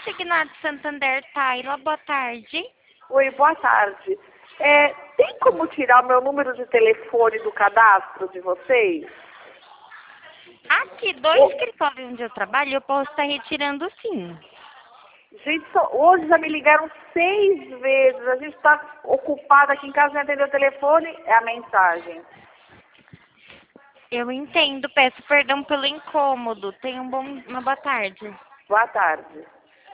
Consignado Santander, Taila, boa tarde. Oi, boa tarde. Tem como tirar o meu número de telefone do cadastro de vocês? Aqui, dois escritórios onde eu trabalho, eu posso estar retirando sim. Gente, hoje já me ligaram 6 vezes. A gente está ocupada aqui em casa, não atendeu o telefone, é a mensagem. Eu entendo, peço perdão pelo incômodo. Tenha uma boa tarde. Boa tarde.